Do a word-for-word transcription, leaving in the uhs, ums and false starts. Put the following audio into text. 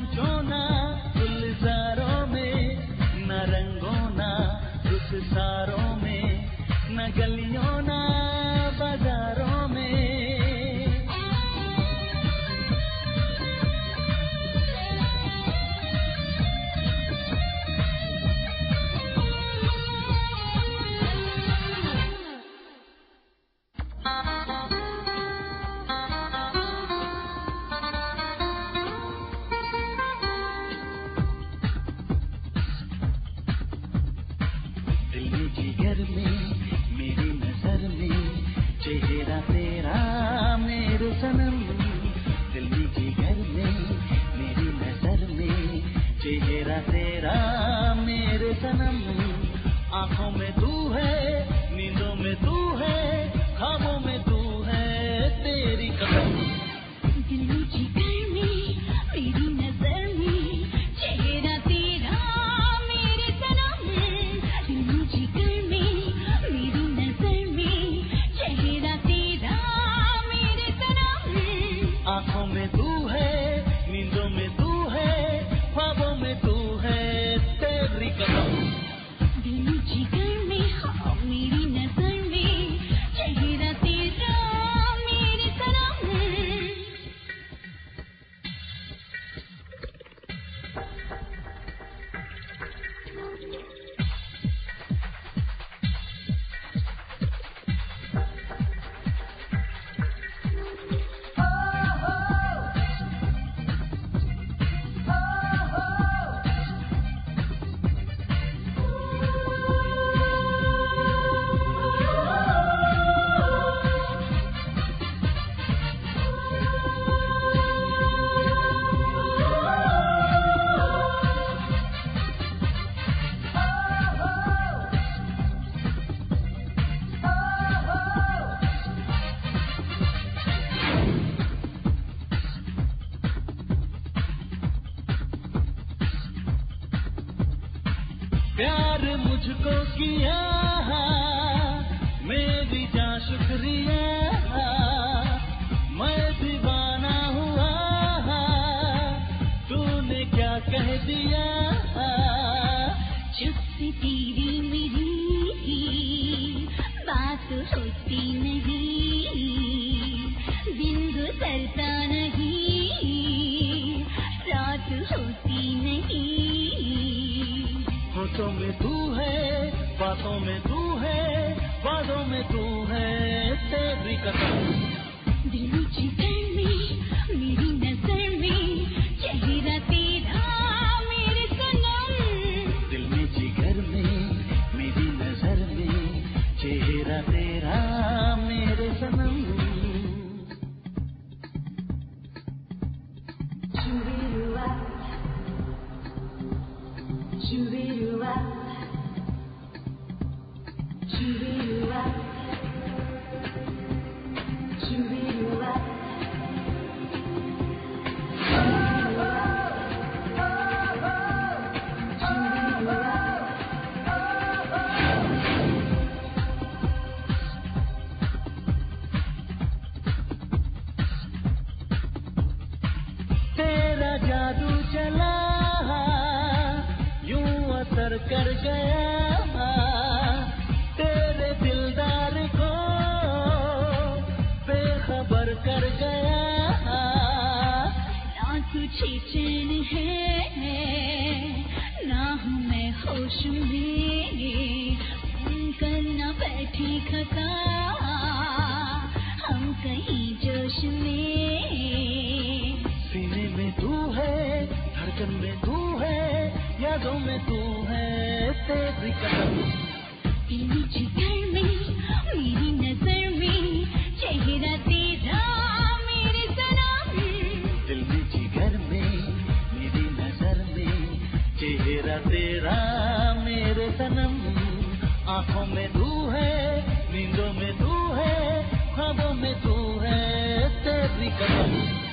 पहुँचो ना गुलजारों में, न रंगों ना रुखसारों में, न गलियों ना बाजारों में। जिगर में मेरी नजर में चेहरा तेरा मेरे सनम, दिल में जिगर में मेरी नजर में चेहरा तेरा मेरे सनम। आंखों में तू है, नींदों में तू है, ख्वाबों में तू है, तेरी कसम। दिल में जिगर में मेरी नजर में चेहरा तेरा मेरे सनम, दिल में जिगर आंखों में तू है, नींदों में तू है, ख्वाबों में तू है, तेरी कसम। दिल में जिगर में हाँ मेरी नजर में चेहरा तेरा मेरे सनम। प्यार मुझको किया मेरी जान शुक्रिया, मैं दीवाना हुआ तूने क्या कह दिया। चुप से तेरी मेरी बात होती नहीं, दिन गुजरता नहीं, रात होती नहीं। होठों में तू है, बातों में तू है, बातों में तू है, तेरी कसम। दिल में जिगर में मेरी नजर में चेहरा तेरा मेरे सनम, दिल में जिगर में मेरी नजर में चेहरा तेरा मेरे सनम। Chubirua, chubirua, chubirua, तेरा जादू चला यूं असर कर गया, तेरे दिलदार को बेखबर कर गया। ना तुझे चैन है ना हूँ मैं होश में, करना बैठी खता हम कहीं जोश में। सीने में तू है, धड़कन में तू है, यादों में तू है, तेरी कसम। दिल में जिगर में मेरी नजर में चेहरा तेरा मेरे सनम, दिल में जिगर में मेरी नजर में चेहरा तेरा मेरे सनम। आंखों में तू है, नींदों में तू है, ख्वाबों में तू है, तेरी कसम।